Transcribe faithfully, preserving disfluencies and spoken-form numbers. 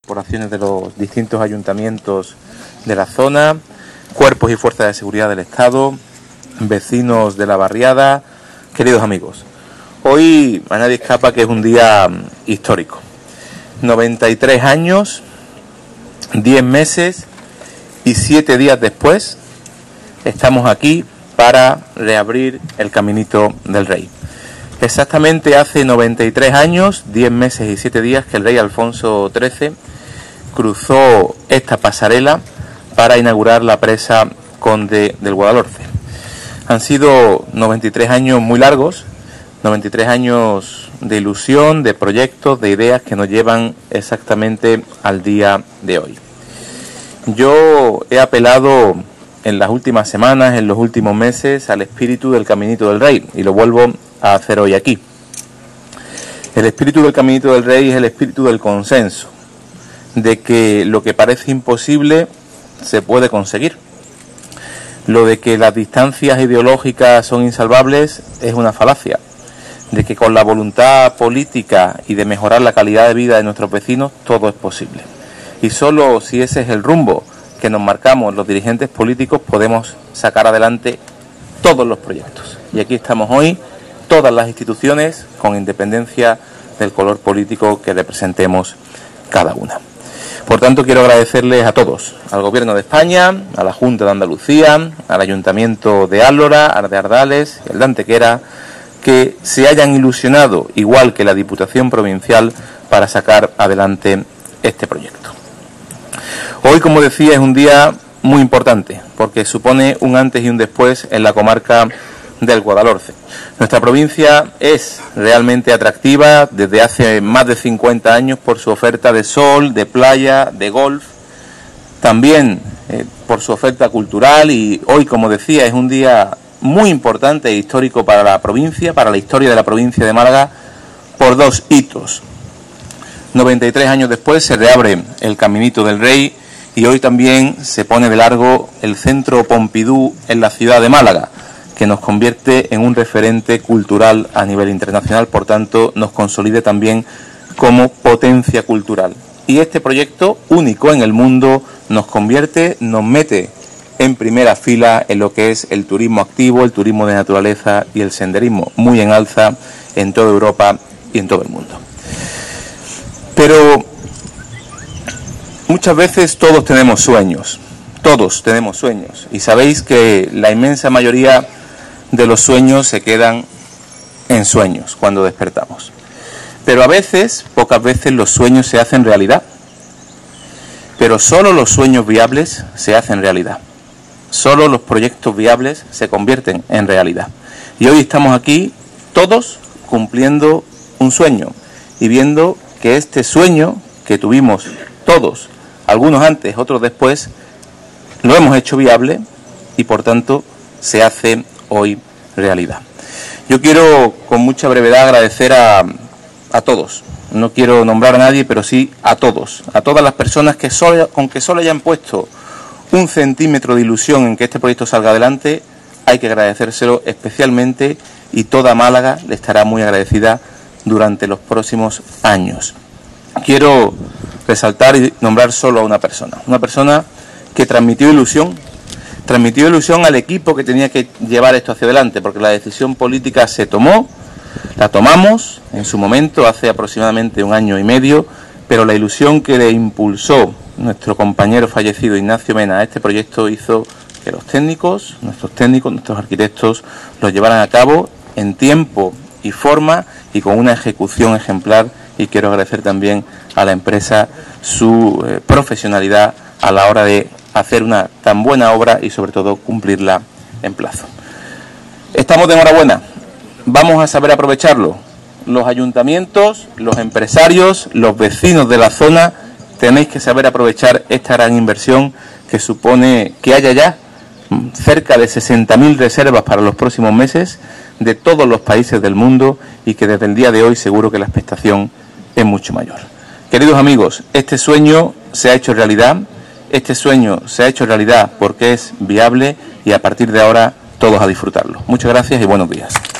Corporaciones de los distintos ayuntamientos de la zona, cuerpos y fuerzas de seguridad del Estado, vecinos de la barriada, queridos amigos. Hoy a nadie escapa que es un día histórico. noventa y tres años, diez meses y siete días después estamos aquí para reabrir el Caminito del Rey. Exactamente hace noventa y tres años, diez meses y siete días que el rey Alfonso trece cruzó esta pasarela para inaugurar la presa Conde del Guadalhorce. Han sido noventa y tres años muy largos, noventa y tres años de ilusión, de proyectos, de ideas que nos llevan exactamente al día de hoy. Yo he apelado en las últimas semanas, en los últimos meses, al espíritu del Caminito del Rey, y lo vuelvo a hacer hoy aquí. El espíritu del Caminito del Rey es el espíritu del consenso, de que lo que parece imposible se puede conseguir. Lo de que las distancias ideológicas son insalvables es una falacia, de que con la voluntad política y de mejorar la calidad de vida de nuestros vecinos todo es posible. Y solo si ese es el rumbo que nos marcamos los dirigentes políticos podemos sacar adelante todos los proyectos. Y aquí estamos hoy, todas las instituciones, con independencia del color político que representemos cada una. Por tanto, quiero agradecerles a todos, al Gobierno de España, a la Junta de Andalucía, al Ayuntamiento de Álora, al de Ardales y al de Antequera, que se hayan ilusionado, igual que la Diputación Provincial, para sacar adelante este proyecto. Hoy, como decía, es un día muy importante, porque supone un antes y un después en la comarca del Guadalhorce. Nuestra provincia es realmente atractiva desde hace más de cincuenta años por su oferta de sol, de playa, de golf, también eh, por su oferta cultural, y hoy, como decía, es un día muy importante e histórico para la provincia, para la historia de la provincia de Málaga, por dos hitos. noventa y tres años después se reabre el Caminito del Rey y hoy también se pone de largo el Centro Pompidou en la ciudad de Málaga, que nos convierte en un referente cultural a nivel internacional, por tanto nos consolide también como potencia cultural. Y este proyecto, único en el mundo, nos convierte, nos mete en primera fila en lo que es el turismo activo, el turismo de naturaleza y el senderismo, muy en alza en toda Europa y en todo el mundo. Pero muchas veces todos tenemos sueños, todos tenemos sueños, y sabéis que la inmensa mayoría de los sueños se quedan en sueños cuando despertamos. Pero a veces, pocas veces, los sueños se hacen realidad. Pero solo los sueños viables se hacen realidad. Solo los proyectos viables se convierten en realidad. Y hoy estamos aquí todos cumpliendo un sueño y viendo que este sueño que tuvimos todos, algunos antes, otros después, lo hemos hecho viable y por tanto se hace hoy realidad. Yo quiero con mucha brevedad agradecer a, a todos, no quiero nombrar a nadie, pero sí a todos, a todas las personas que solo, con que solo hayan puesto un centímetro de ilusión en que este proyecto salga adelante, hay que agradecérselo especialmente, y toda Málaga le estará muy agradecida durante los próximos años. Quiero resaltar y nombrar solo a una persona, una persona que transmitió ilusión, transmitió ilusión al equipo que tenía que llevar esto hacia adelante, porque la decisión política se tomó, la tomamos en su momento, hace aproximadamente un año y medio, pero la ilusión que le impulsó nuestro compañero fallecido Ignacio Mena a este proyecto hizo que los técnicos, nuestros técnicos, nuestros arquitectos, lo llevaran a cabo en tiempo y forma y con una ejecución ejemplar, y quiero agradecer también a la empresa su eh, profesionalidad a la hora de hacer una tan buena obra y sobre todo cumplirla en plazo. Estamos de enhorabuena, vamos a saber aprovecharlo. Los ayuntamientos, los empresarios, los vecinos de la zona, tenéis que saber aprovechar esta gran inversión que supone que haya ya cerca de sesenta mil reservas para los próximos meses de todos los países del mundo, y que desde el día de hoy seguro que la expectación es mucho mayor. Queridos amigos, este sueño se ha hecho realidad. Este sueño se ha hecho realidad porque es viable, y a partir de ahora todos a disfrutarlo. Muchas gracias y buenos días.